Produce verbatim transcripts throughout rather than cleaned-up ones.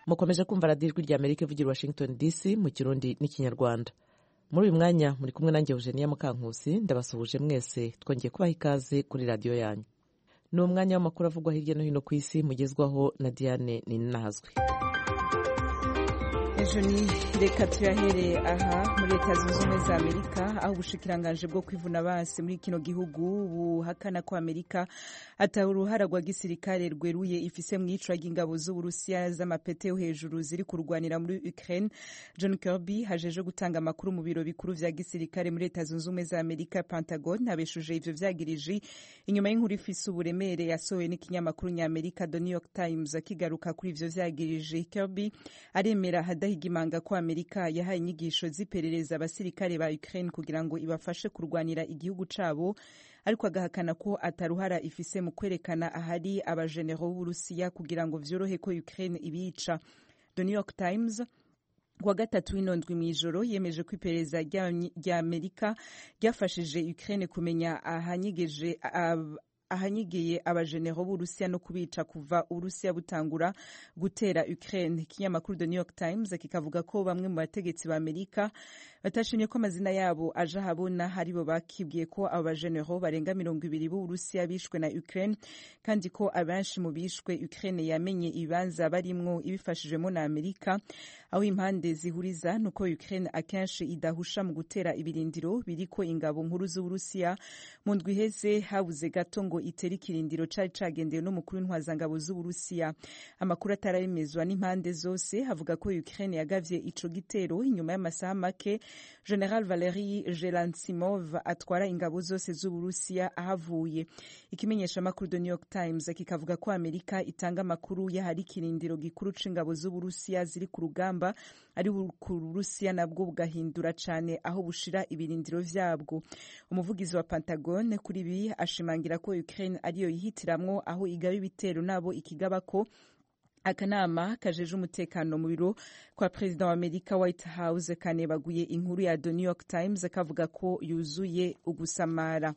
mukomeje kumva radiyo ijwi rya amerika ivugira washington dc mu kirundi n'ikinyarwanda. muri uyu mwanya muri kumwe nanjye Eugenia Mukankusi, ndabasuhuje mwese, twongeye kubaha ikaze kuri radiyo yanyu. ni umwanya w'amakuru avugwa hirya no hino ku isi, mugezwaho na Diane Ninahazwe. ejo ni reka tuyahere aha muri leta zunze ubumwe za amerika, aho ubushikiranganje bwo kwivuna basi muri kino gihugu buhakana ko amerika ata uruhara rwa gisirikare rweruye ifise mu icwa ry'ingabo z'uburusiya z'amapete yo hejuru ziri kurwanira muri Ukraine. John Kirby hajeje gutanga amakuru mu biro bikuru vya gisirikare muri leta zunze ubumwe za amerika Pentagon, abeshuje ivyo vyagirije inyuma y'inkuru ifise uburemere yasohowe n'ikinyamakuru nyamerika The New York Times akigaruka kuri ivyo vyagirije. Kirby aremera higimanga ko Amerika yahaye inyigisho ziperereza abasirikare ba Ukraine kugira ngo ibafashe kurwanira igihugu cabo, ariko agahakana ko ataruhara ifise mu kwerekana ahari abajenero b'Uburusiya kugira ngo vyorohe ko Ukraine ibica. The New York Times kuwa gatatu w'inondwi mw'ijoro yemeje ko iperereza rya Amerika ryafashije Ukraine kumenya ahanyigeje ab ahanyigeye abajenero b'Urusiya no kubica kuva Urusiya butangura gutera Ukraine. Ikinyamakuru The New York Times kikavuga ko bamwe mu bategetsi ba Amerika batashimye ko amazina yabo aje habona, haribo bakibwiye ko abo bajenero barenga mirongo ibiri b'Urusiya bishwe na Ukraine, kandi ko abenshi mu bishwe Ukraine yamenye ibibanza barimwo ibifashijemo na Amerika. Aho impande zihuriza nuko Ukraine akenshi idahusha mu gutera ibirindiro biriko ingabo nkuru z'Uburusiya. Mu ndwi iheze habuze gato ngo itera ikirindiro cari cagendewe n'umukuru w'intwazangabo z'Uburusiya. Amakuru ataremezwa n'impande zose havuga ko Ukraine yagavye ico gitero inyuma y'amasaha make General Valery Gerasimov atwara ingabo zose z'Uburusiya ahavuye. Ikimenyesha amakuru The New York Times kikavuga ko Amerika itanga amakuru y'ahari ikirindiro gikuru c'ingabo z'Uburusiya ziri ku rugamba, ari ku Burusiya nabwo bugahindura cane aho bushira ibirindiro vyabwo. Umuvugizi wa Pentagon kuri ibi ashimangira ko Ukraine ariyo yihitiramwo aho igaba ibitero nabo ikigabako. Akanama kajeje umutekano mu biro kwa President wa Amerika White House kanebaguye inkuru ya The New York Times kavuga ko yuzuye ugusamara.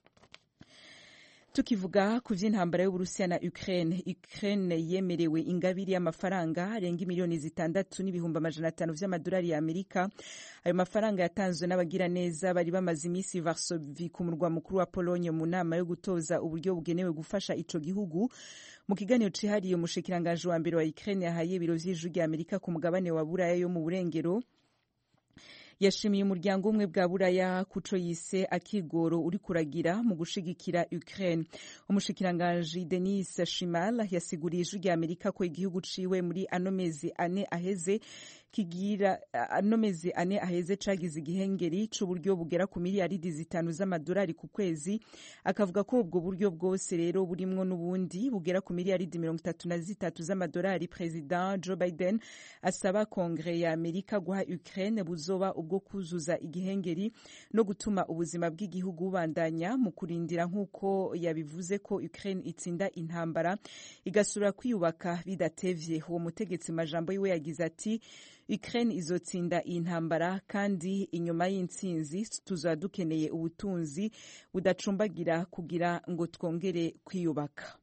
Tukivuga ku vy'intambara y'Uburusiya na Ukraine, Ukraine yemerewe ingabiri y'amafaranga arenga miliyoni zitandatu n'ibihumbi amajana atanu vy'amadolari ya Amerika. Ayo mafaranga yatanzwe n'abagira neza bari bamaze imisi Varsovie ku murwa mukuru wa Pologne mu nama yo gutoza uburyo bugenewe gufasha ico gihugu. Mu kiganiro cihariye umushikiranganje wa mbere wa Ukraine yahaye ibiro vy'ijwi rya Amerika ku mugabane wa Buraya yo mu burengero, yashimiye umuryango umwe bwa Buraya kuco yise akigoro uri kuragira mu gushigikira Ukraine. Umushikiranganje Denis Shimal yasiguriye ijwi rya Amerika ko igihugu ciwe muri ano mezi ane aheze kigira ano mezi ane aheze cagize igihengeri c'uburyo bugera ku miliyaridi zitanu z'amadolari ku kwezi. Akavuga ko ubwo buryo bwose rero burimwo n'ubundi bugera ku miliyaridi mirongo itatu na zitatu z'amadolari President Joe Biden asaba Kongre ya Amerika guha Ukraine buzoba ubwo kuzuza igihengeri no gutuma ubuzima bw'igihugu bubandanya mu kurindira nk'uko yabivuze ko Ukraine itsinda intambara igasura kwiyubaka bidatevye. Uwo mutegetsi majambo yiwe yagize ati Ukraine izotsinda iyi ntambara, kandi inyuma y'intsinzi tuzoba dukeneye ubutunzi budacumbagira kugira ngo twongere kwiyubaka.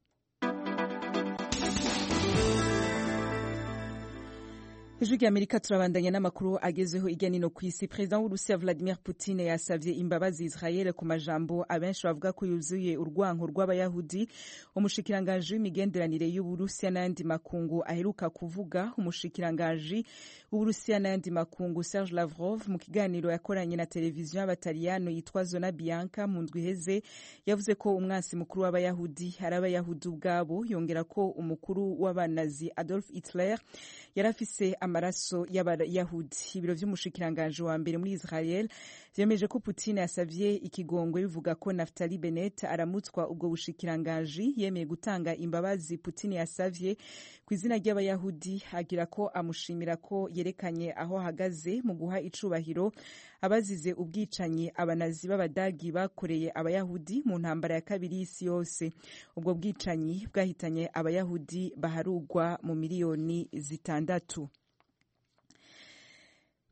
Ijwi rya Amerika turabandanya n'amakuru agezeho irya nino kw'isi. President w'Urusiya Vladimir Putin yasavye imbabazi Israel ku majambo abenshi bavuga ko yuzuye urwanko rw'abayahudi. Umushikiranganje w'imigenderanire y'Uburusiya n'ayandi makungu aheruka kuvuga. Umushikiranganje w'Uburusiya n'ayandi makungu Serge Lavrov mu kiganiro yakoranye na televiziyo y'Abataliyano yitwa Zona Bianca mu ndwi iheze yavuze ko umwansi mukuru w'abayahudi ari abayahudi ubwabo, yongera ko umukuru w'abanazi Adolf Hitler yarafise amaraso y'abayahudi. Ibiro vy'umushikiranganje wa mbere muri Israel vyemeje ko Putin yasavye ikigongwe bivuga ko Naftali Bennett aramutswa ubwo bushikiranganje yemeye gutanga imbabazi Putin yasavye ku izina ry'abayahudi, agira ko amushimira ko yerekanye aho ahagaze mu guha icubahiro abazize ubwicanyi abanazi b'abadagi bakoreye abayahudi mu ntambara ya kabiri y'isi yose. Ubwo bwicanyi bwahitanye abayahudi baharugwa mu miliyoni zitandatu.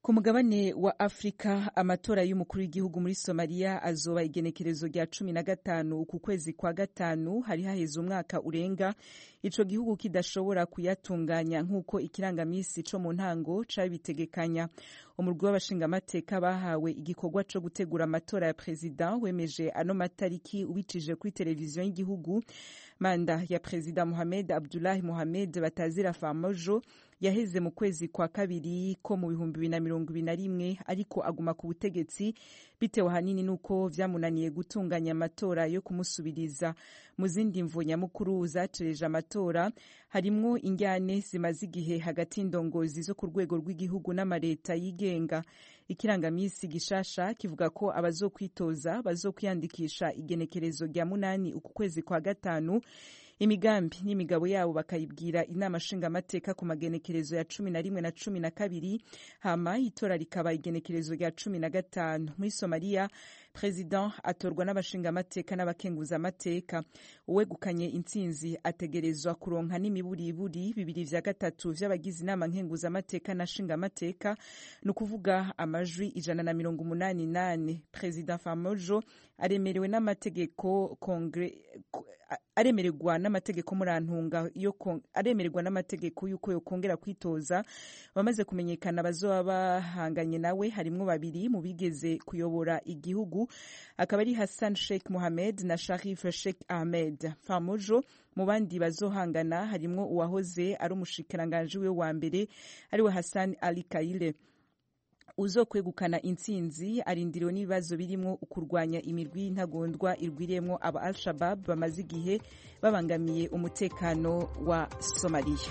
Ku mugabane wa Afrika amatora y'umukuru w'igihugu muri Somalia azoba igenekerezo rya cumi na gatanu ku kwezi kwa gatanu hari haheze umwaka urenga ico gihugu kidashobora kuyatunganya nk'uko ikirangamisi co mu ntango cabitegekanya. Umurwi w'abashingamateka bahawe igikorwa co gutegura amatora ya president wemeje ano matariki ubicije kuri televiziyo y'igihugu. Manda ya President Mohamed Abdullahi Mohamed Batazira Farmajo yaheze mu kwezi kwa kabiri ko mu bihumbi bibiri na mirongo ibiri na rimwe ariko aguma ku butegetsi bitewe hanini nuko vyamunaniye gutunganya amatora yo kumusubiriza. Mu zindi mvo nyamukuru zacereje amatora harimwo injyane zimaze igihe hagati y'indongozi zo ku rwego rw'igihugu n'amareta yigenga. Ikirangamisi gishasha kivuga ko abazokwitoza bazokwiyandikisha igenekerezo rya munani uku kwezi kwa gatanu, imigambi n'imigabo yabo bakayibwira inama nshingamateka ku magenekerezo ya cumi na rimwe na cumi na kabiri, hama itora rikaba igenekerezo rya cumi na gatanu. Muri Somalia President atorwa n'abashingamateka n'abakenguzamateka. Uwegukanye intsinzi ategerezwa kuronka n'imiburiburi bibiri vya gatatu vy'abagize inama nkenguzamateka na shingamateka, no kuvuga amajwi ijana na mirongo umunani nane. President Farmajo aremerewe n'amategeko kongre aremererwa n'amategeko murantunga yo aremererwa n'amategeko yuko yokongera kwitoza. Bamaze kumenyekana bazoba bahanganye nawe harimwo babiri mu bigeze kuyobora igihugu, akaba ari Hassan Sheikh Mohamed na Sharif Sheikh Ahmed. Farmajo mu bandi bazohangana harimwo uwahoze ari umushikiranganje we wa mbere ariwe Hassan Ali Kaile. Uzokwegukana intsinzi arindiriwe n'ibibazo birimo ukurwanya imirwi y'intagondwa irwiriyemwo aba Al-Shabaab bamaze igihe babangamiye umutekano wa Somalia.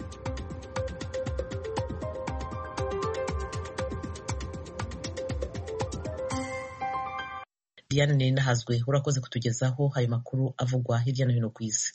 Diane Ninahazwe urakoze kutugezaho ayo makuru avugwa hirya no hino ku isi.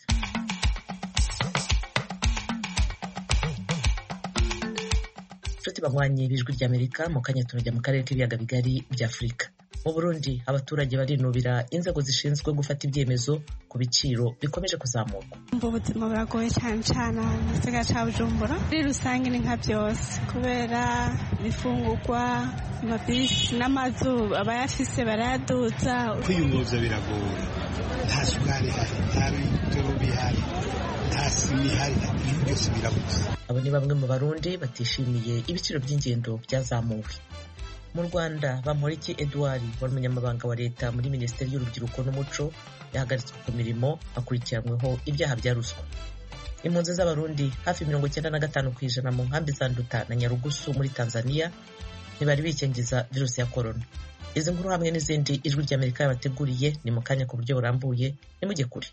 Nshuti banywanyi b'Ijwi ry'Amerika, mu kanya turajya mu karere k'ibiyaga bigari bya Afurika. Mu Burundi abaturage barinubira inzego zishinzwe gufata ibyemezo ku biciro bikomeje kuzamuka. Ubuzima buragoye cyane cyane mu gisagara ca Bujumbura. Muri rusange ni nka byose kubera ibifungurwa, amabisi n'amazu abayafise baraduza. Kwiyunguruza biragoye, nta sukari hari, nta bitoro bihari, nta sima ihari, ibintu byose birabuze. Abo ni bamwe mu Barundi batishimiye ibiciro by'ingendo byazamuwe. Mu Rwanda Bamporiki Edouard wari umunyamabanga wa leta muri Minisiteri y'Urubyiruko n'Umuco yahagaritswe ku mirimo akurikiranyweho ibyaha bya ruswa. Impunzi z'Abarundi hafi mirongo icyenda na gatanu ku ijana mu nkambi za Nduta na Nyarugusu muri Tanzania ntibari bikingiza virusi ya corona. Izi nkuru hamwe n'izindi Ijwi ry'Amerika yabateguriye ni mu kanya ku buryo burambuye, nimujye kure.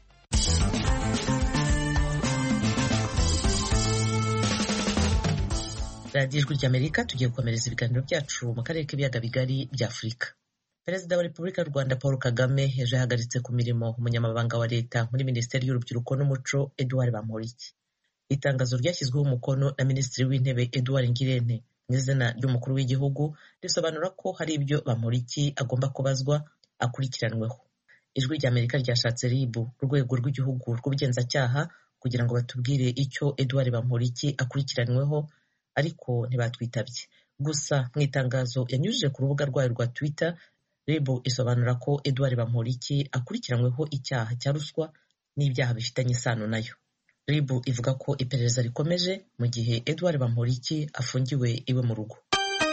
Radio Ijwi ry'Amerika tugiye gukomereza ibiganiro byacu mu karere k'ibiyaga bigari bya Afurika. Perezida wa Repubulika y'u Rwanda Paul Kagame ejo yahagaritse ku mirimo umunyamabanga wa leta muri Minisiteri y'Urubyiruko n'Umuco Edouard Bamporiki. Itangazo ryashyizweho umukono na Minisitiri w'Intebe Edouard Ngirente mu izina ry'umukuru w'igihugu risobanura ko hari ibyo Bamporiki agomba kubazwa akurikiranweho. Ijwi ry'Amerika ryashatse R I B, urwego rw'igihugu rw'ubugenzacyaha, kugira ngo batubwire icyo Edouard Bamporiki akurikiranweho, ariko ntibatwitabye. Gusa mu itangazo yanyujije ku rubuga rwayo rwa Twitter, R I B isobanura ko Edouard Bamporiki akurikiranyweho icyaha cya ruswa n'ibyaha bifitanye isano nayo. R I B ivuga ko iperereza rikomeje mu gihe Edouard Bamporiki afungiwe iwe mu rugo.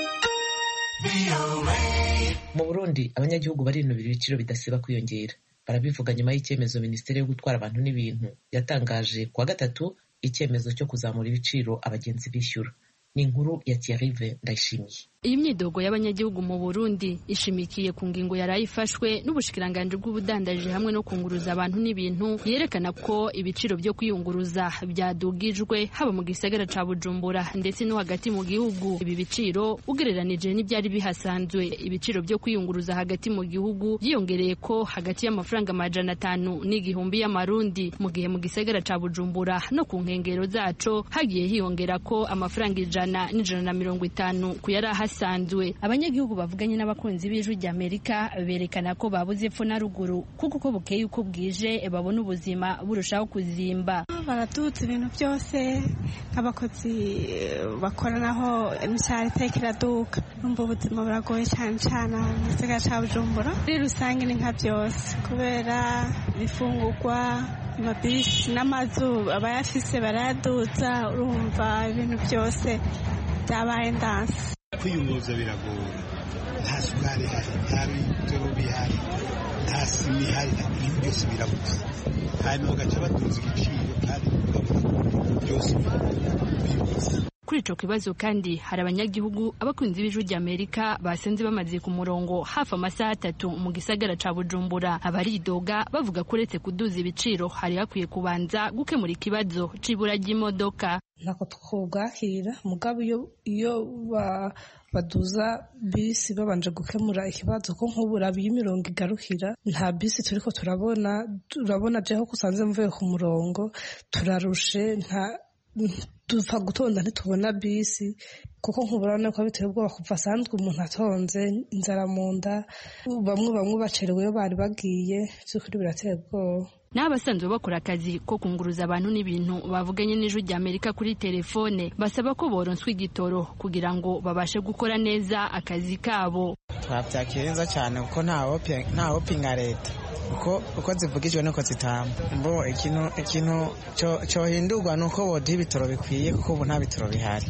Mu Burundi abanyagihugu barinubira ibiciro bidasiba kwiyongera. Barabivuga nyuma y'icyemezo Minisiteri yo gutwara abantu n'ibintu yatangaje kuwa gatatu, icyemezo cyo kuzamura ibiciro abagenzi bishyura. Ni inkuru ya Thierry Ndayishimiye. Iyi myidogo y'abanyagihugu mu Burundi ishimikiye ku ngingo yarayifashwe n'ubushikiranganje bw'ubudandaje hamwe no kunguruza abantu n'ibintu yerekana ko ibiciro byo kwiyunguruza byadugijwe haba mu gisagara ca Bujumbura ndetse no hagati mu gihugu. Ibi biciro ugereranije n'ibyari bihasanzwe, ibiciro byo kwiyunguruza hagati mu gihugu byiyongereye ko hagati y'amafaranga amajana atanu n'igihumbi y'amarundi, mu gihe mu gisagara ca Bujumbura no ku nkengero zaco hagiye hiyongera ko amafaranga ijana n'ijana na mirongo itanu kuyara basanzwe. Abanyagihugu bavuganye n'abakunzi b'Ijwi ry'Amerika berekana ko babuze epfo na ruguru kuko uko bukeye uko bwije babona ubuzima burushaho kuzimba. Baratutse ibintu byose nk'abakozi bakoranaho imishahara itekeraduka, numva ubuzima buragoye cyane cyane mu gisagara cya Bujumbura. Muri rusange ni nka byose kubera ibifungurwa, amabisi n'amazu abayafise barayaduza, urumva ibintu byose byabaye ndanse. Kwiyunguruza biragoye, nta sukari ihari, nta bitoro bihari, nta sima ihari, ibintu byose birabuze, hanyuma bagaca baduza igiciro kandi ukabona byose bibuze. Kuri ico kibazo kandi hari abanyagihugu abakunzi b'Ijwi ry'Amerika basenze bamaze ku murongo hafi amasaha atatu mu gisagara ca Bujumbura. Abaridoga bavuga ko uretse kuduza ibiciro hari hakwiye kubanza gukemura ikibazo c'ibura ry'imodoka. Ntako twubwakira mugabo iyo iyo ba baduza bisi babanje gukemura ikibazo ko nk'ubura b'imirongo igarukira nta bisi turiko turabona turabona jeho kusanze mvuye ku murongo turarushe nta dupfa gutonda ntitubona bisi kuko nk'uburana ko biteye ubwoba kuva asanzwe umuntu atonze inzara mu nda, bamwe bamwe bacereweyo bari bagiye, by'ukuri birateye ubwoba. N'abasanzwe bakora akazi ko kunguruza abantu n'ibintu bavuganye n'Ijwi ry'Amerika kuri telefone basaba ko boronswa igitoro kugira ngo babashe gukora neza akazi kabo. Twabyakirenza cyane kuko nta hopinga leta uko uko zivugijwe nuko zitamba. Mbo ikintu ikintu cyo hindurwa nuko boduha ibitoro bikwiye kuko ubu nta bitoro bihari.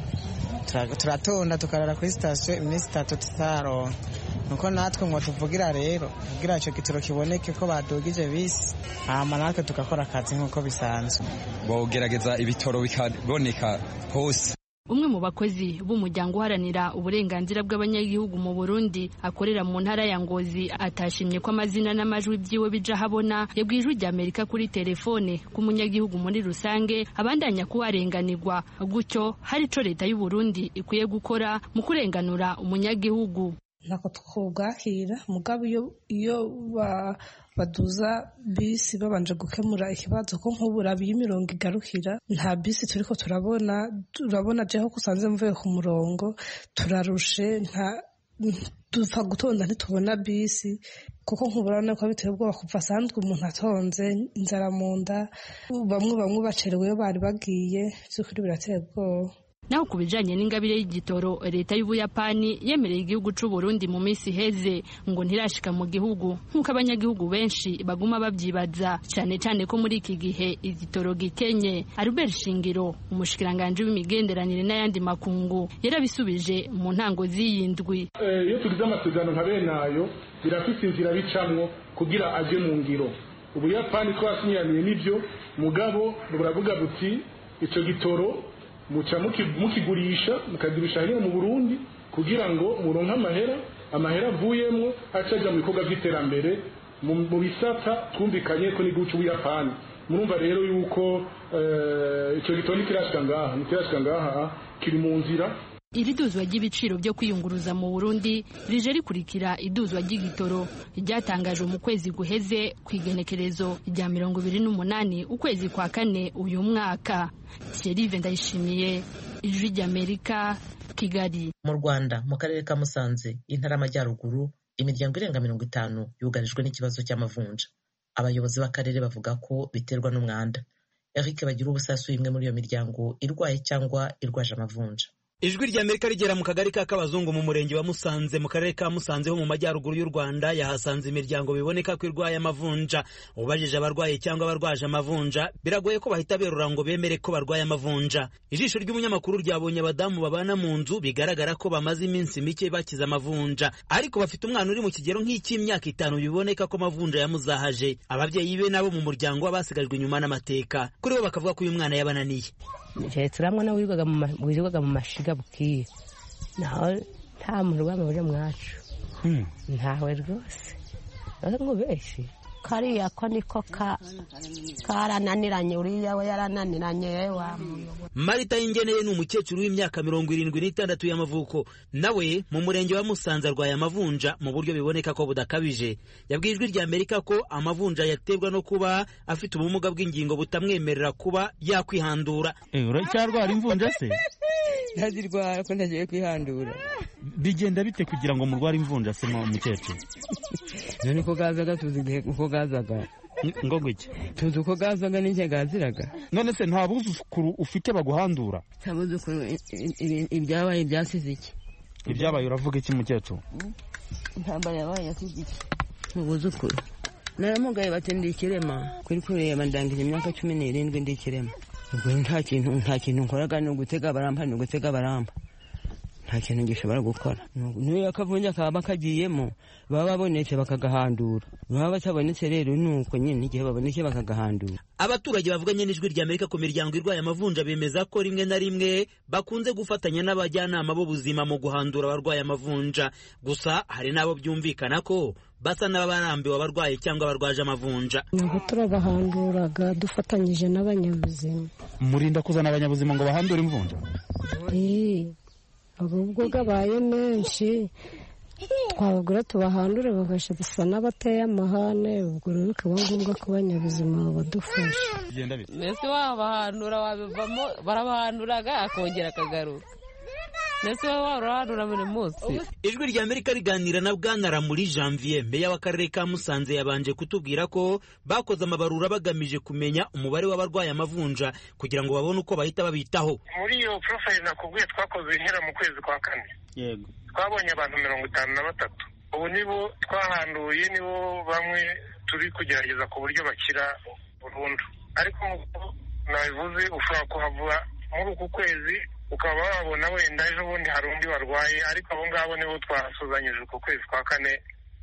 Turatonda tukarara kuri station iminsi itatu tutaronka. Nuko natwe ngo tuvugira rero kugira icyo gitoro kiboneke ko badugije bisi hama natwe tukakora akazi nk'uko bisanzwe. Bogerageza ibitoro bikaboneka hose. Umwe mu bakozi b'umuryango uharanira uburenganzira bw'abanyagihugu mu Burundi akorera mu ntara ya Ngozi atashimye ko amazina n'amajwi byiwe bija habona yabwiye Ijwi ry'Amerika kuri telefone ku munyagihugu muri rusange abandanya kubarenganirwa, gutyo hari ico leta y'u Burundi ikwiye gukora mu kurenganura umunyagihugu. Ntako twubwakira mugabo iyo iyo ba baduza bisi babanje gukemura ikibazo ko nk'ubura b'imirongo igarukira nta bisi turiko turabona turabona jeho kusanze mvuye ku murongo turarushe nta dupfa gutonda ntitubona bisi kuko nk'uburana ko biteye ubwoba kuva asanzwe umuntu atonze inzara mu nda, bamwe bamwe bacereweyo bari bagiye, by'ukuri birateye ubwoba. Naho kubijanye n'ingabire y'igitoro leta y'Ubuyapani yemereye igihugu c'u Burundi mu minsi heze ngo ntirashika mu gihugu nk'uko abanyagihugu benshi baguma babyibaza, cyane cyane ko muri iki gihe igitoro gikenye. Albert Shingiro umushikiranganje w'imigenderanire n'ayandi makungu yarabisubije mu ntango z'iyindwi. Iyo tugize amasezerano nka bene ayo birafite inzira bicamwo kugira aje mu ngiro. Ubuyapani twasinyaniye n'ivyo mugabo buravuga buti ico gitoro muca mukigurisha mukagurisha hino mu Burundi kugira ngo muronke amahera amahera avuyemwo acaja mu bikorwa by'iterambere mu bisata twumvikanye ko n'igihugu cy'Ubuyapani. Murumva rero yuko icyo gitoro kirashika ngaha kirashika ngaha kiri mu nzira. Iri duzwa ry'ibiciro byo kwiyunguruza mu Burundi rije rikurikira iduzwa ry'igitoro ryatangajwe mu kwezi guheze kwigenekerezo rya mirongo ibiri n'umunani ukwezi kwa kane uyu mwaka. Thierry Ndayishimiye, Ijwi ry'Amerika, Kigali. Mu Rwanda mu karere ka Musanze intara y'Amajyaruguru imiryango irenga mirongo itanu yugarijwe n'ikibazo cy'amavunja. Abayobozi b'akarere bavuga ko biterwa n'umwanda. Eric Bagira ubusasuye imwe muri iyo miryango irwaye cyangwa irwaje amavunja. Ijwi ry'Amerika rigera mu kagari ka Kabazungu mu murenge wa Musanze mu karere ka Musanze ho mu majyaruguru y'u Rwanda yahasanze imiryango biboneka ko irwaye amavunja. Ubajije abarwaye cyangwa abarwaje amavunja biragoye ko bahita berura ngo bemere ko barwaye amavunja. Ijisho ry'umunyamakuru ryabonye abadamu babana mu nzu bigaragara ko bamaze iminsi mike bakiza amavunja, ariko bafite umwana uri mu kigero nk'icy'imyaka itanu biboneka ko amavunja yamuzahaje. Ababyeyi be nabo mu muryango basigajwe inyuma n'amateka, kuri bo bakavuga ko uyu mwana yabananiye. Je turamwe na wigaga mu wigaga mu mashiga bukiye naho nta muntu wamuje mwacu ntawe rwose ngo beshi kariya ko niko ka karananiranye uriya we yarananiranye wa Marita Ingeneye ni umukecuru w'imyaka mirongo irindwi n'itandatu y'amavuko, nawe mu murenge wa Musanze arwaye amavunja mu buryo biboneka ko budakabije. Yabwiye Ijwi ry'Amerika ko amavunja yaterwa no kuba afite ubumuga bw'ingingo butamwemerera kuba yakwihandura. Eh uracyarwara imvunja se? ntazirwara ko ntagiye kwihandura. Bigenda bite kugira ngo murware imvunja se mu mukecuru? None ko gazaga tuzi uko gazaga. Ngo gike? Tuzi uko gazaga n'inke gaziraga. None se nta buzukuru ufite baguhandura? Nta buzukuru ibyabaye byasize iki? Ibyabaye uravuga iki mukecuru? Intambara yabaye yasize iki? Ubuzukuru. Naramugaye batindi ikirema kuri kureba ndangije imyaka cumi n'irindwi ndi ikirema. Ubwo nta kintu nta kintu nkoraga no gutega baramba no gutega baramba. Nta kintu gishobora gukora. Niyo yakavunja kaba kagiyemo baba babonetse bakagahandura. Baba batabonetse rero nuko nyine igihe babonetse bakagahandura. Abaturage bavuganye n'ijwi rya Amerika ku miryango irwaye amavunja bemeza ko rimwe na rimwe bakunze gufatanya n'abajyanama b'ubuzima mu guhandura abarwaye amavunja. Gusa hari nabo byumvikana ko basa n'abarambiwe abarwaye cyangwa abarwaje amavunja. Nubwo turabahanduraga dufatanyije n'abanyabuzima. Murinda kuzana abanyabuzima ngo bahandure imvunja? Eh. Ubwo gabaye menshi twabagura tubahandure bagasha gusa n'abateye amahane, ubwo rero bikaba ngombwa ko abanyabuzima badufasha. Mbese wabahandura wabivamo barabahanduraga akongera akagaruka. Mbese wabahandura buri munsi. Ijwi rya Amerika riganira na Bwana Ramuri Janvier, meya w'akarere ka Musanze, yabanje kutubwira ko bakoze amabarura bagamije kumenya umubare w'abarwaye amavunja kugira ngo babone uko bahita babitaho. Muri iyo profile nakubwiye twakoze ihera mu kwezi kwa kane. Yego. Twabonye abantu mirongo itanu na batatu. Ubu nibo twahanduye, nibo bamwe turi kugerageza ku buryo bakira burundu. Ariko nabivuze ushobora kuhavura muri uku kwezi ukaba wabona wenda ejo bundi hari undi warwaye, ariko abo ngabo nibo twasuzanyije ku kwezi kwa kane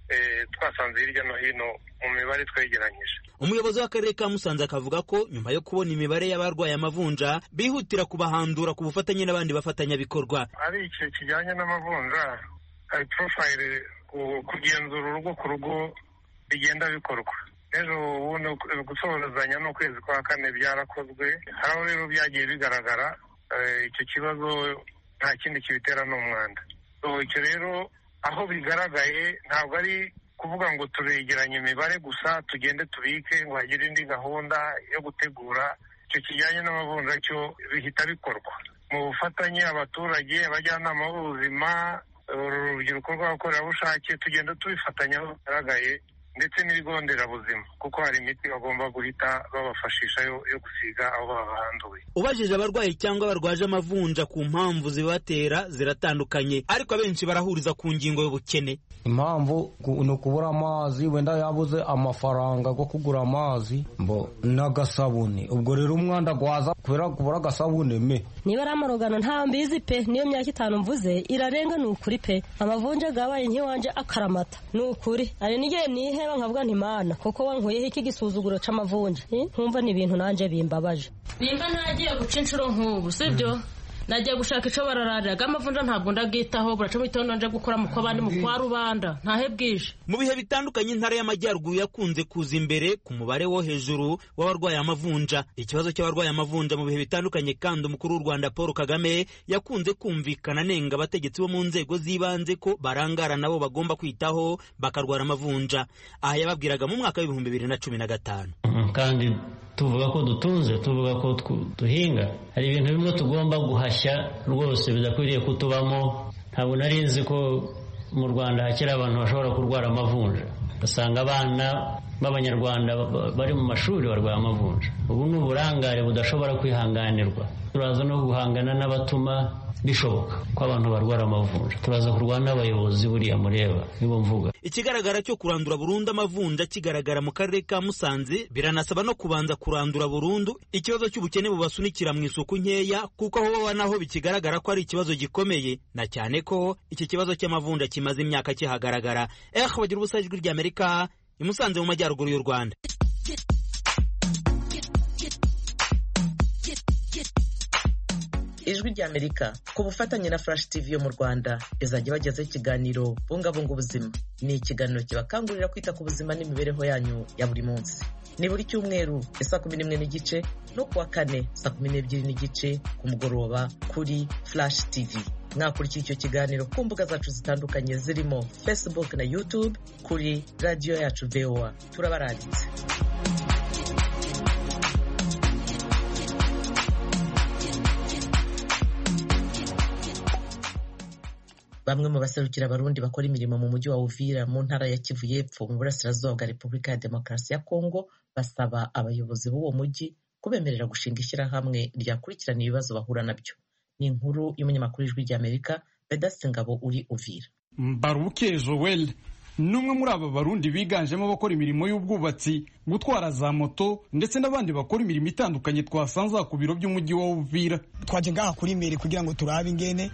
twasanze hirya no hino mu mibare twegeranyije. Umuyobozi w'akarere ka Musanze akavuga ko nyuma yo kubona imibare y'abarwaye amavunja bihutira kubahandura ku bufatanye n'abandi bafatanyabikorwa. Ari ikintu kijyanye n'amavunja, hari profile kugenzura urugo ku rugo bigenda bikorwa. Ejo ubundi gusohorezanya n'ukwezi kwa kane byarakozwe, aho rero byagiye bigaragara icyo kibazo nta kindi kibitera n'umwanda. Icyo rero aho bigaragaye ntabwo ari kuvuga ngo turegeranye imibare gusa tugende tubike ngo hagire indi gahunda yo gutegura. Icyo kijyanye n'amavunja cyo bihita bikorwa mu bufatanye abaturage, abajyanama b'ubuzima, urubyiruko rw'abakorerabushake, tugenda tubifatanya aho bigaragaye, ndetse n'ibigo nderabuzima, kuko hari imiti bagomba guhita babafashisha yo gusiga aho babahanduye. Ubajije abarwayi cyangwa barwaje amavunja ku mpamvu zibatera ziratandukanye, ariko abenshi barahuriza ku ngingo y'ubukene. Impamvu ni ukubura amazi, wenda yabuze amafaranga go kugura amazi mbo n'agasabune. Ubwo rero umwanda gwaza kubera kubura agasabune me. Niba ari amarogano nta mbizi pe, niyo myaka itanu mvuze irarenga, ni ukuri pe. Amavunja gabaye nkiwanje akaramata, ni ukuri. Ari nige nihe nkavuga nti Mana koko wankuyeho iki gisuzuguro c'amavunja. Nkumva ni ibintu nanje bimbabaje. Nimba ntagiye guca inshuro nk'ubu sibyo, nagiye gushaka ico bararariraga amavunja ntabwo ndagitaho, buraca mitondo nje gukora mu kwabandi mu kwa rubanda ntahe bwije. Mu bihe bitandukanye intara y'amajyaruguru yakunze kuza imbere ku mubare wo hejuru w'abarwaye amavunja. Ikibazo cy'abarwaye amavunja mu bihe bitandukanye kandi umukuru w'u Rwanda Paul Kagame yakunze kumvikana nenga abategetsi bo mu nzego z'ibanze ko barangara nabo bagomba kwitaho bakarwara amavunja. Aha yababwiraga mu mwaka w'ibihumbi bibiri na cumi na gatanu. Kandi tuvuga ko dutunze, tuvuga ko duhinga, hari ibintu bimwe tugomba guhashya rwose bidakwiriye kutubamo. Ntabwo nari nzi ko mu Rwanda hakiri abantu bashobora kurwara amavunja. Basanga abana b'Abanyarwanda bari mu mashuri barwaye amavunja. Ubu ni uburangare budashobora kwihanganirwa. Turaza no guhangana n'abatuma bishoboka ko abantu barwara amavunja. Turaza kurwana n'abayobozi buriya mureba nibo mvuga. Ikigaragara cyo kurandura burundu amavunja kigaragara mu karere ka Musanze, biranasaba no kubanza kurandura burundu ikibazo cy'ubukene bubasunikira mu isuku nkeya, kuko aho naho bikigaragara ko ari ikibazo gikomeye, na cyane ko iki kibazo cy'amavunja kimaze imyaka kihagaragara. Eh bagira ubusa ijwi rya Amerika i Musanze mu majyaruguru y'u Rwanda. Ijwi rya Amerika ku bufatanye na Flash T V yo mu Rwanda izajya bagezaho ikiganiro bungabunga ubuzima. Ni ikiganiro kibakangurira kwita ku buzima n'imibereho yanyu ya buri munsi. Ni buri cyumweru saa kumi n'imwe n'igice no kuwa kane saa kumi n'ebyiri n'igice ku mugoroba kuri Flash T V. Mwakurikira icyo kiganiro ku mbuga zacu zitandukanye zirimo Facebook na YouTube kuri radio yacu V O A. Turabaranditse. bamwe mu baserukira abarundi bakora imirimo mu mujyi wa Uvira mu ntara ya Kivu y'Epfo mu burasirazuba bwa Repubulika ya Demokarasi ya Kongo basaba abayobozi b'uwo mujyi kubemerera gushinga ishyirahamwe ryakurikirana ibibazo bahura nabyo. Ni inkuru y'umunyamakuru w'Ijwi ry'Amerika Vedaste Ngabo uri Uvira. Mbaruke Joel numwe muri aba barundi biganjemo abakora imirimo y'ubwubatsi, gutwara za moto ndetse n'abandi bakora imirimo itandukanye twasanze ku biro by'umujyi wa Uvira. Twaje ngaha kuri mbere kugira ngo turabe ingene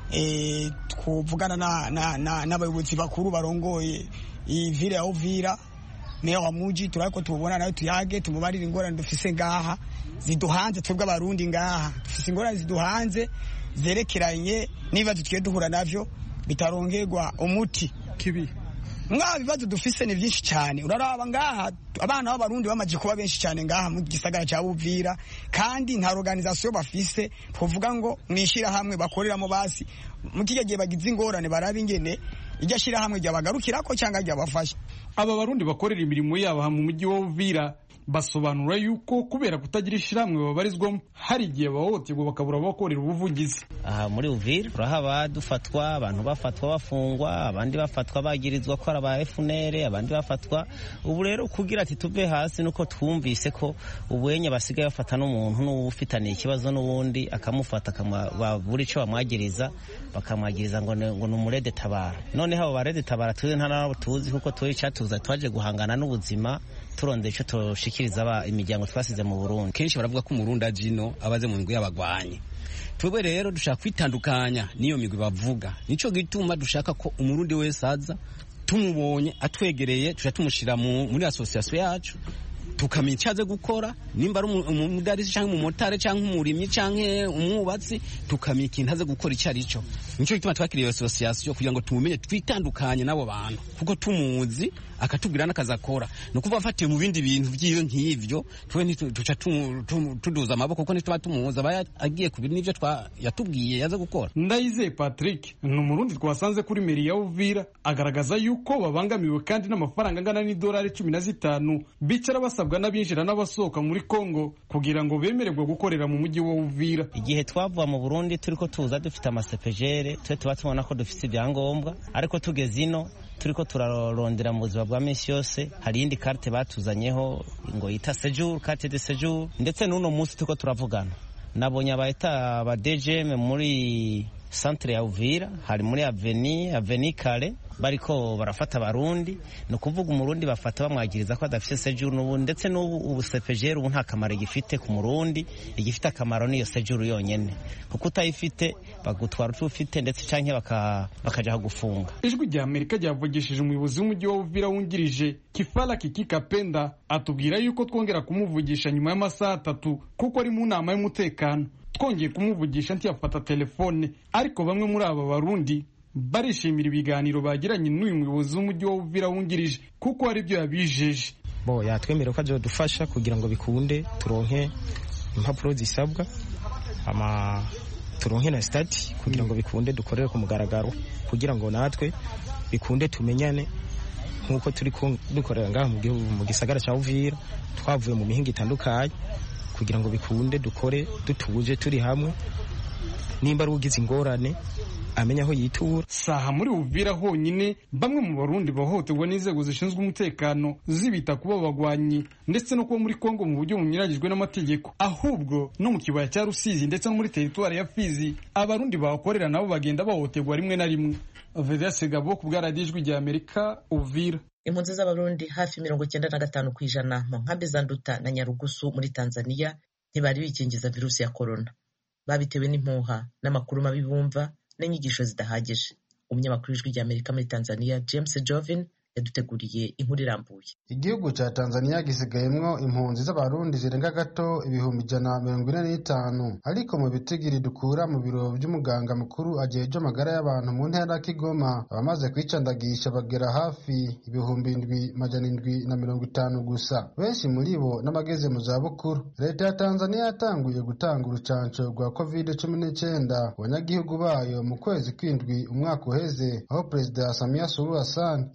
eh twuvugana na n'abayobozi bakuru barongoye iyi Vira ya Uvira, meya wa muji, turako tubona nayo tuyage tumubarira ingorane dufise ngaha ziduhanze twebwe abarundi ngaha. Dufise ingorane ziduhanze zerekeranye n'ibibazo twiye duhura navyo bitarongerwa umuti kibi. Ngaha bibazo dufise ni byinshi cyane. Uraraba ngaha abana b'abarundi bamaje kuba benshi cyane ngaha mu gisagara cya Uvira, kandi nta organisation bafise tuvuga ngo mwishira hamwe bakoreramo basi mu kigiye bagize ingorane barabe ingene ijya shira hamwe ryabagarukirako cyangwa ryabafasha. Aba barundi bakorera imirimo yabo mu mujyi wa Uvira basobanura yuko kubera kutagira ishiramwe babarizwamo hari igihe bahohoterwa bakabura abakorera ubuvugizi. Aha muri Uvira urahaba dufatwa, abantu bafatwa bafungwa, abandi bafatwa bagirizwa ko aba F N L, abandi bafatwa. Ubu rero kugira ati tuve hasi nuko twumvise ko ubuyenye basigaye bafata n'umuntu n'ufitaniye ikibazo n'ubundi akamufata akamabura ico bamwagiriza bakamwagiriza ngo ngo numurede tabara. None habo barede tabara tuzi nta nabo tuzi kuko toyi cyatuza twaje guhangana n'ubuzima turonde ico toshikiriza aba imiryango twasize mu Burundi. Kenshi baravuga ko umurundi ajino abaze mu migwi y'abagwanyi. Twebwe rero dushaka kwitandukanya niyo migwi bavuga. Nico gituma dushaka ko umurundi wese aza tumubonye atwegereye tuja tumushira muri association yacu tukamenya icyaze gukora, nimba ari umudarisi cyangwa umumotari cyangwa umurimyi cyangwa umwubatsi, tukamenya ikintu aze gukora icyo ari cyo. Nico gituma twakiriye association kugira ngo tumumenye twitandukanye nabo bantu kuko tumuzi akatubwira n'akazi akora. No kuva afatiye mu bindi bintu by'iyo nk'ivyo twe ntituca tuduza amaboko kuko nituba tumuza baya agiye kubira n'ivyo twa yatubwiye yaze gukora. Ndayizeye Patrick ni umurundi twasanze kuri meri ya Uvira agaragaza yuko babangamiwe kandi n'amafaranga angana n'idolari cumi na zitanu bicara basabwa n'abinjira n'abasohoka muri Kongo kugira ngo bemererwe gukorera mu mujyi wa Uvira. Igihe twavuye mu Burundi turiko tuza dufite amasepejere twe tuba tubona ko dufite ibyangombwa, ariko tugeze ino turiko turarondera mu buzima bwa minsi yose hari indi carte batuzanyeho ngo yita séjour, carte de séjour, ndetse n'uno munsi turiko turavugana nabonye abayita aba D G M muri centre ya Uvira, hari muri avenue avenue Kale bariko barafata abarundi. No kuvuga umurundi bafata bamwagiriza ko adafite séjour n'ubu, ndetse n'ubu ubu C P G R ubu nta kamaro gifite ku murundi, igifite akamaro niyo séjour yonyene, kuko utayifite bagutwara utufite ndetse canke baka bakaja gufunga. Ijwi rya Amerika ryavugishije umuyobozi w'umujyi wa Uvira wungirije Kifala Kikika Penda atubwira yuko twongera kumuvugisha nyuma y'amasaha atatu kuko ari mu nama y'umutekano. Twongeye kumuvugisha ntiyafata telefone, ariko bamwe muri aba barundi barishimira ibiganiro bagiranye n'uyu muyobozi w'umujyi wa Uvira wungirije kuko ari byo yabijeje. Bo yatwemerera ko azodufasha kugira ngo bikunde turonke impapuro zisabwa ama turonke na stati kugira ngo bikunde dukorere ku mugaragaro, kugira ngo natwe bikunde tumenyane nkuko turi dukorera ngaha mu gihugu mu gisagara cya Uvira, twavuye mu mihinga itandukanye kugira ngo bikunde dukore dutuje turi hamwe, nimba ari ugize ingorane amenya aho yitura. Saha muri Uvira honyine bamwe mu barundi bahohoterwa n'inzego zishinzwe umutekano zibita kuba bagwanyi ndetse no kuba muri Kongo mu buryo bunyuranyijwe n'amategeko, ahubwo no mu kibaya cya Rusizi ndetse no muri teritwari ya Fizi abarundi bakorera nabo bagenda bahohoterwa rimwe na rimwe. Vedaste Ngabo ku bwa Radio Ijwi rya Amerika, Uvira. Impunzi z'abarundi hafi mirongo icyenda na gatanu ku ijana mu nkambi za Nduta na Nyarugusu muri Tanzania ntibari bikingiza virusi ya corona, babitewe n'impuha n'amakuru mabi bumva n'inyigisho zidahagije. Umunyamakuru w'Ijwi rya Amerika muri Tanzania James Jovin yaduteguriye inkuru irambuye. Igihugu cya Tanzania gisigayemwo impunzi z'abarundi zirenga gato ibihumbi ijana mirongo ine n'itanu, ariko mu bitigiri dukura mu biro by'umuganga mukuru ajejwe amagara y'abantu mu ntara ya Kigoma abamaze kwicandagisha bagera hafi ibihumbi indwi majana indwi na mirongo itanu gusa, benshi muri bo n'abageze mu za bukuru. Leta ya Tanzania yatanguye gutanga urucanco rwa covid cumi n'icyenda ku banyagihugu bayo mu kwezi kw'indwi umwaka uheze, aho Perezida Samia Suluhu Hassan yabaye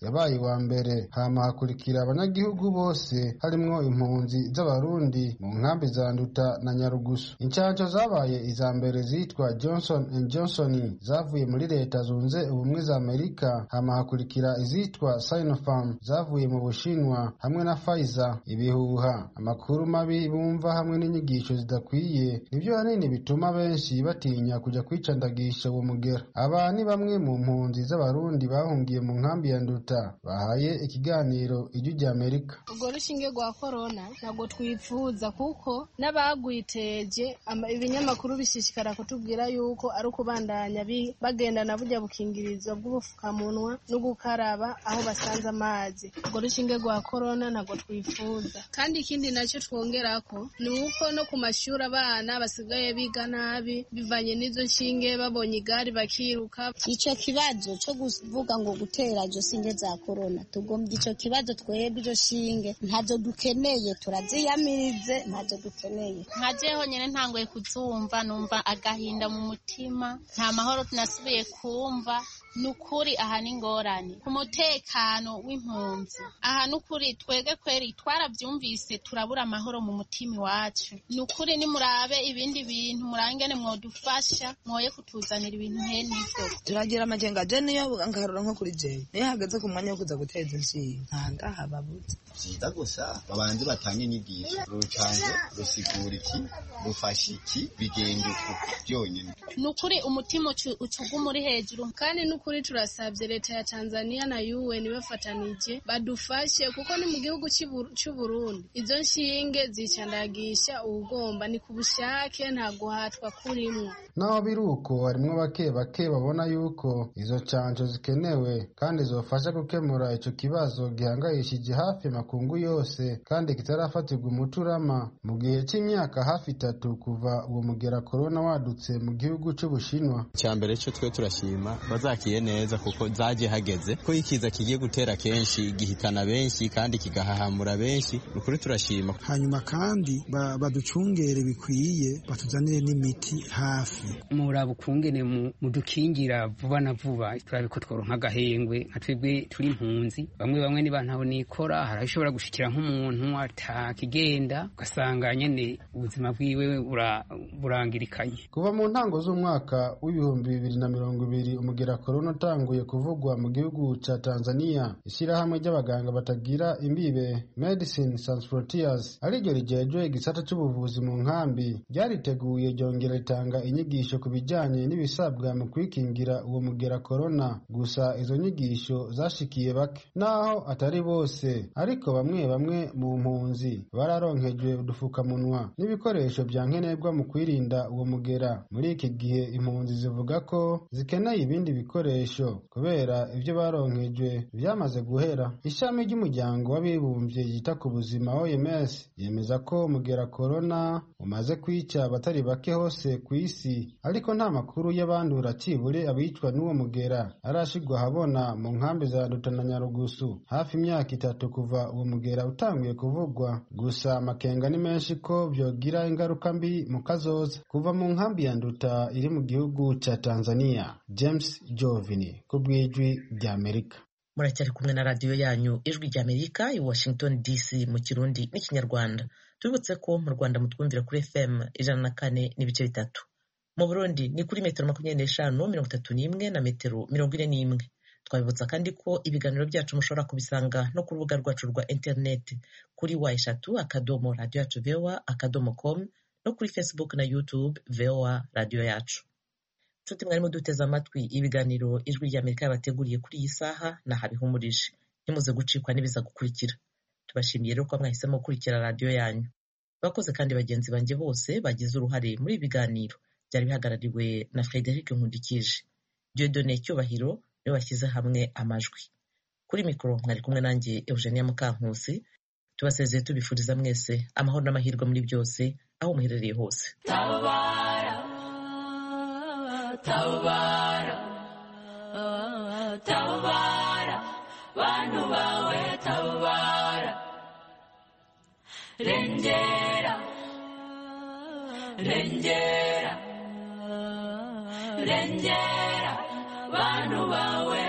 wa mbere, hama hakurikira abanyagihugu bose harimwo impunzi z'abarundi mu nkambi za Nduta na Nyarugusu. Incanco zabaye iza mbere zitwa Johnson and Johnson zavuye muri leta zunze ubumwe za Amerika, hama hakurikira izitwa Sinopharm zavuye mu Bushinwa hamwe na Pfizer. Ibihuha, amakuru mabi bumva hamwe n'inyigisho zidakwiye nivyo hanini bituma benshi batinya kuja kwicandagisha uwo mugera. Aba ni bamwe mu mpunzi z'abarundi bahungiye mu nkambi ya Nduta bahaye ikiganiro Ijwi rya Amerika. Ubwo rushinge rwa corona ntabwo twifuza kuko n'abagwiteje ibinyamakuru bishishikara kutubwira yuko ari ukubandanya bagenda na burya bukingirizo bw'ubufukamunwa no gukaraba aho basanze amazi. Ubwo rushinge rwa corona ntabwo twifuza. Kandi ikindi nacyo twongerako ni uko no ku mashuri abana basigaye biga nabi bivanye n'izo nshinge, babonye igari bakiruka. Ico kibazo cyo kuvuga ngo gutera izo shinge za corona, tugombye ico kibazo twebwe izo shinge ntazo dukeneye, turaziyamirize ntazo dukeneye. Nkajeho nyene ntangoye kuzumva, numva agahinda mu mutima, nta mahoro tunasubiye kumva. Nukuri aha ni ngorane ku mutekano w'impunzi. Aha nukuri twege kweri twaravyumvise, turabura amahoro mu mutima iwacu. Nukuri ni murabe ibindi bintu, murangene mwodufasha, mwoye kutuzanira ibintu hene ivyo. Turagira amajenga je niyo ngarura nko kuri je niyo hageze ku mwanya wo kuza guteza inshinga nkanga hababuze ziza gusa babanze batanye inyigisho rucanze rusigura iki rufasha iki bigenda uko byonyine. Nukuri umutima ucugu muri hejuru, kandi nukuri turasabye leta ya Tanzania na U N bafatanije badufashe, kuko ni mu gihugu cy'u Burundi izo nshinge zicandagisha ubugomba ni kubushake, nta guhatwa kurimwo. Naho biruko harimwo bake bake babona yuko izo canco zikenewe kandi zofasha gukemura ico kibazo gihangayishije hafi makungu yose kandi kitarafatirwa umuturama mu gihe c'imyaka hafi itatu kuva uwo mugera corona wadutse mu gihugu c'Ubushinwa. Cyambere cyo twe turashima bazakiye neza kuko zaje hageze ko ikiza kigiye gutera kenshi gihitana benshi kandi kigahahamura benshi, ukuri turashima. Hanyuma kandi baducungere bikwiye, batuzanire n'imiti hafi. Muraba ukungene mudukingira vuba na vuba, turabiko tworonka agahengwe nka twebwe turi impunzi. Bamwe bamwe ni bantu nikora, harashobora gushikira nk'umuntu atakigenda ugasanga nyene ubuzima bwiwe burangirikanye. Kuva mu ntango z'umwaka w'ibihumbi bibiri na mirongo ibiri umugera corona utanguye kuvugwa mu gihugu ca Tanzania, ishyirahamwe ry'abaganga batagira imbibe Medicine Sans Frontiers ariryo rijejwe igisata c'ubuvuzi mu nkambi ryariteguye ryongera ritanga inyigisho ku bijanye n'ibisabwa mu kwikingira uwo mugera corona. Gusa izo nyigisho zashikiye bake, naho atari bose, ariko bamwe bamwe mu mpunzi bararonkejwe udufukamunwa n'ibikoresho bya nkenerwa mu kwirinda uwo mugera. Muri iki gihe impunzi zivuga ko zikeneye ibindi bikoresho kubera ibyo baronkejwe byamaze guhera. Ishami ry'umuryango w'abibumbye yita ku buzima O M S yemeza ko umugera corona umaze kwica abatari bake hose ku isi, ariko nta makuru y'abandura cibure abicwa n'uwo mugera arashigwa habona mu nkambi za Nduta na Nyarugusu hafi imyaka itatu kuva uwo mugera utanguye kuvugwa. Gusa amakenga ni menshi ko byogira ingaruka mbi mu kazoza. Kuva mu nkambi ya Nduta iri mu gihugu ca Tanzania, James Jovini ku bw'Ijwi rya Amerika. Muracyari kumwe na radiyo yanyu Ijwi rya Amerika i Washington D C mu Kirundi n'Ikinyarwanda. Tubibutse ko mu Rwanda mutwumvira kuri F M ijana na kane n'ibice bitatu. Mu Burundi ni kuri metero makumyabiri n'eshanu mirongo itatu n'imwe na metero mirongo ine n'imwe. Twabibutsa kandi ko ibiganiro byacu mushobora kubisanga no ku rubuga rwacu rwa interineti kuri wa eshatu akadomo radiyo yacu V O A akadomo com no kuri Facebook na YouTube V O A radiyo yacu. Nshuti mwarimo duteze amatwi ibiganiro Ijwi rya Amerika yabateguriye kuri iyi saha na habihumurije. Nimuze gucikwa n'ibiza gukurikira. Tubashimiye rero ko mwahisemo gukurikira radiyo yanyu. Bakoze kandi bagenzi banjye bose bagize uruhare muri ibi biganiro. Byari bihagarariwe na Frederic Nkundikije. Dieudonné Cyubahiro niwe washyize hamwe amajwi. Kuri mikoro mwari kumwe nanjye Eugenia Mukankusi. Tubasezeye tubifuriza mwese amahoro n'amahirwe muri byose aho muherereye hose. Tabara, tabara, tabara, bantu bawe tabara, rengera, rengera, rengera, bantu bawe